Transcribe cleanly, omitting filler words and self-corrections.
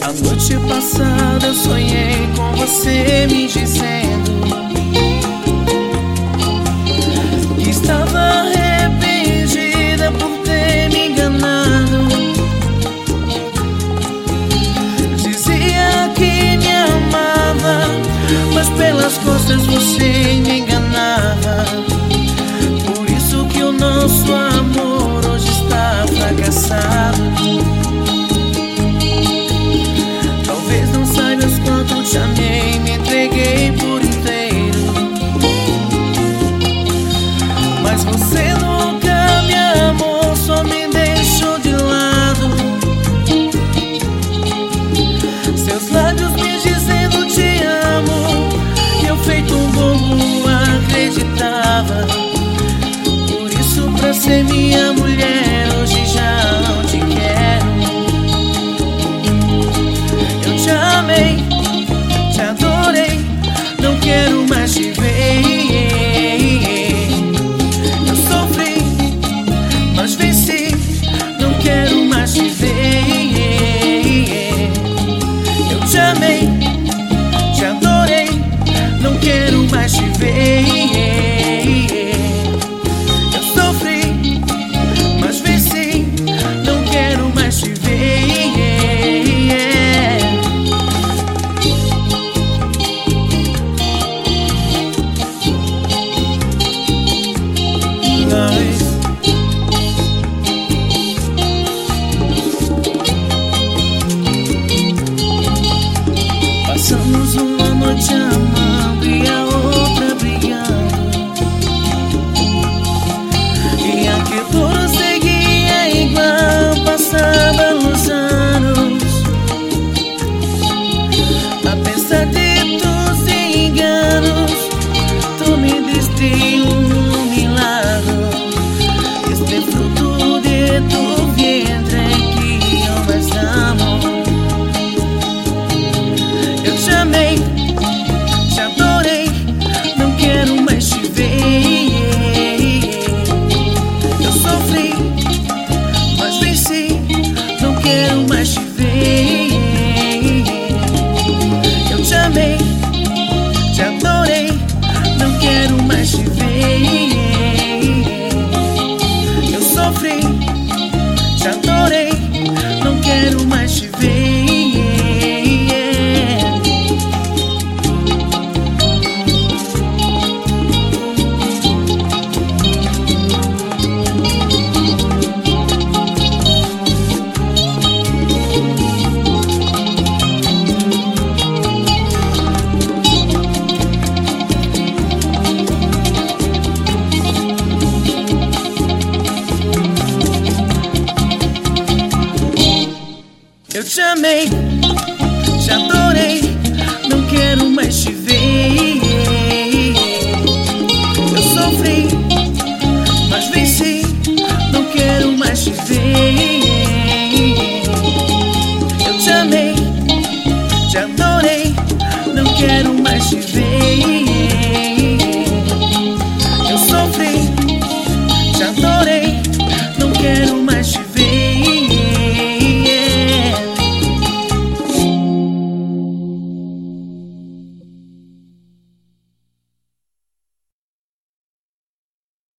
A noite passada eu sonhei com você me dizendo que estava arrependida por ter me enganado. Dizia que me amava, mas pelas costas você me enganava. Por isso que o nosso amor hoje está fracassado. Talvez não saibas quanto te amei, me entreguei por inteiro, mas você nunca me amou, só me deixou de lado. Seus lábios me dizendo te amo, e eu feito um bobo acreditava. Por isso pra ser minha mulher hoje já não te quero. Eu te amei, te adorei, não quero mais te ver. Eu sofri, mas venci, não quero mais te ver. Eu te amei, te adorei, não quero mais te ver. Eu sofri, mas venci, não quero mais te ver. Passamos uma noite amando e a outra brigando, e aquilo seguia igual, passavam os anos. Apesar de tus enganos, tu me diste um milagro. Este é fruto de tu vientre que eu mais amo. Eu te amei, te adorei, não quero mais te ver. Eu sofri, mas venci, não quero mais te ver. Eu te amei, te adorei, não quero mais te ver. Eu sofri, te adorei, não quero mais te ver. Eu te amei, te adorei, não quero mais te ver. Eu sofri, mas venci, não quero mais te ver. Eu te amei, te adorei, não quero mais te ver.